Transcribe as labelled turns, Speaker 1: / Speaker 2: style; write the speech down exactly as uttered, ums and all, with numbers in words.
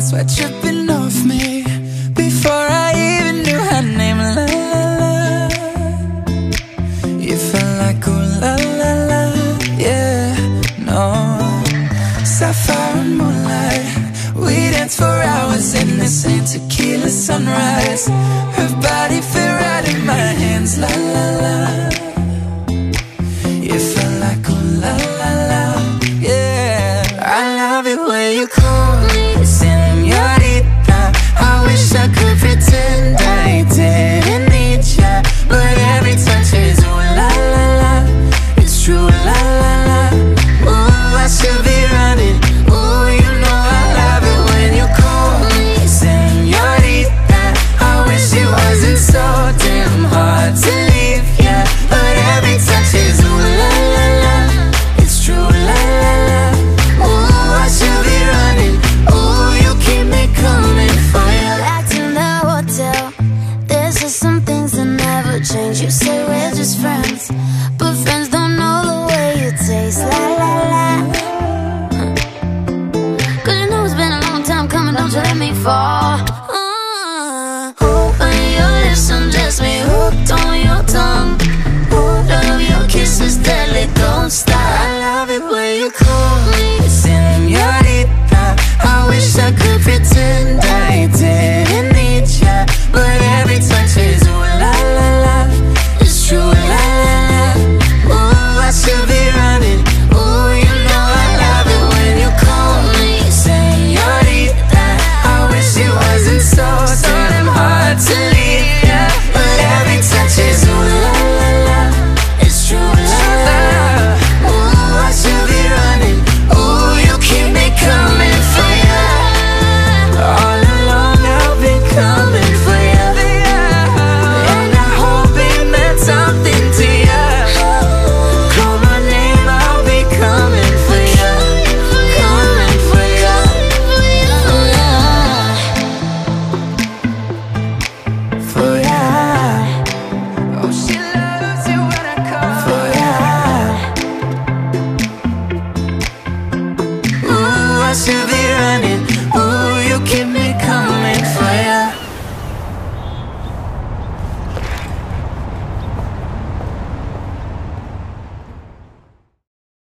Speaker 1: sweat dripping off me before I even knew her name. La la la, you felt like ooh la la la, yeah, no. Sapphire and moonlight, we danced for hours in the same tequila sunrise. Her body fit right in my hands, la la la. You felt like ooh la la la, yeah. I love it when you call me señorita. I wish I could pretend I didn't need ya, but every touch is ooh la la la. It's true, la la la. Ooh, I should be running. Ooh, you know I love it when you call me señorita. I wish it wasn't so damn hard to leave, yeah, but every touch is ooh la la la. It's true, la la la. Ooh, I should be running. Ooh, you keep me coming for you.
Speaker 2: Back to the hotel, there's just some things that never change. You say we're just friends, but friends don't know the way you taste. La la la. Cause you know it's been a long time coming, don't you let me fall. uh, When your lips undress me, hooked on your tongue. Love your kisses deadly, don't stop.
Speaker 1: I love it when you call me señorita. I wish I could pretend I didn't need ya, but every touch is ooh la la la. It's true, la la la. Ooh, I should be running. Ooh, you know I love it when you call me señorita. I wish it wasn't so so damn hard to leave, yeah, but every touch is ooh la la la. It's true, la la la. Ooh, I should be running. Ooh, you keep me coming for ya. All along I've been coming for ya, and I hope it meant something to ya. Call my name, I'll be coming for ya, coming for ya, for ya. Oh, she loves you when I call for ya. Ooh, I should be running. Ooh, you keep me